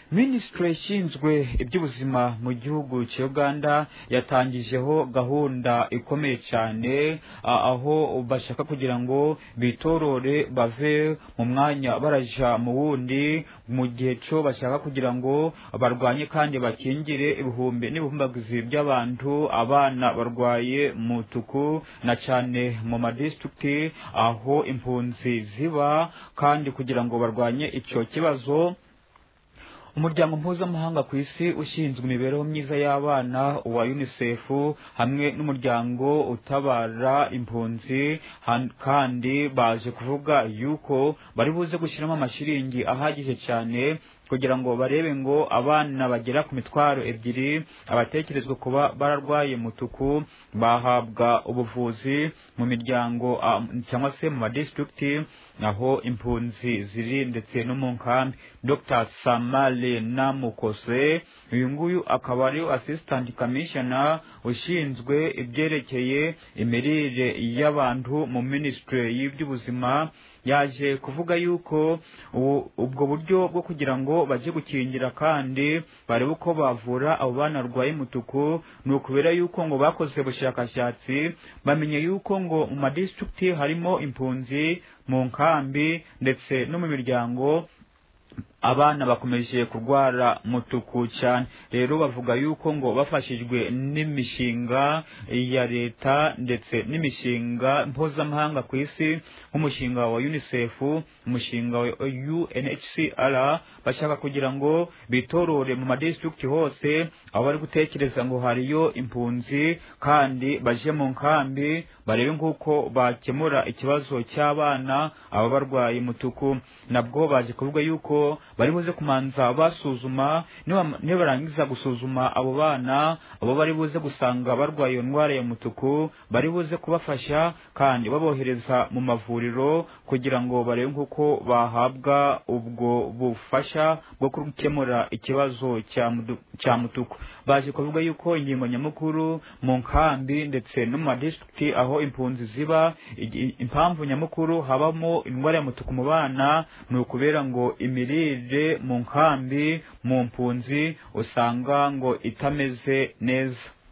Ministry ishinzwe iby'ubuzima mu gihugu cya Uganda yatangijeho gahunda ikomeye cyane aho bashaka kugira ngo bitorore bave mu mwanya baraja mu wundi mu gihe cyo bashaka kugira ngo barwanye kandi bakingire ibihumbi n'ibihumbagizi by'abantu abana barwaye mutuku na cyane mu madistrict aho impunzi ziba kandi kugira ngo barwanye icyo kibazo. Umuryango mpuzamahanga ku isi ushinzwe imibereho myiza y'abana wa UNICEF hamwe n'umuryango utabara impunzi kandi baje kuvuga yuko bari buze gushyiramo amashiringi ahagije cyane kugira ngo barebe ngo abana bagera ku mitwaro 2 abatekerezwa kuba bararwaye mutuku bahabwa ubuvuzi mu miryango cyangwa se mu district aho impunzi ziri ndetse no mu nkambi. Dr. Samale Namukose uyu nguyu akaba ari assistant commissioner ushinzwe ibyerekeye imirire y'abantu mu ministry y'iby'ubuzima yaje kuvuga yuko ubwo buryo bwo kugira ngo baje gukingira kandi barebe uko bavura abo bana barwaye mutuku ni ukubera yuko ngo bakoze ubushakashatsi bamenye yuko ngo mu madistrict harimo impunzi mu nkambi ndetse no mu miryango abana bakomeje kurwara mutuku cyane. Rero bavuga yuko ngo bafashijwe n'imishinga ya leta ndetse n'imishinga mpuzamahanga ku isi nk'umushinga wa UNICEF, umushinga wa UNHCR bashaka kugira ngo bitorore mu madistrict hose aho bari gutekereza ngo hariyo impunzi kandi baje mu nkambi barebe nk'uko bakemura ikibazo cy'abana aba barwaye mutuku. Nabwo baje kuvuga yuko bari buze kumanza basuzuma niba barangiza gusuzuma abo bana abo bari buze gusanga barwaye iyo ndwara ya mutuku bari buze kubafasha kandi babohereza mu mavuriro kugira ngo barebe nk'uko bahabwa ubwo bufasha bwo gukemura ikibazo cya mutuku. Baje kuvuga yuko ingingo nyamukuru mu nkambi ndetse no mu district aho impunzi ziba impamvu nyamukuru habamo indwara ya mutuku mu bana ni ukubera ngo imirire mu nkambi mu mpunzi usanga ngo itameze neza.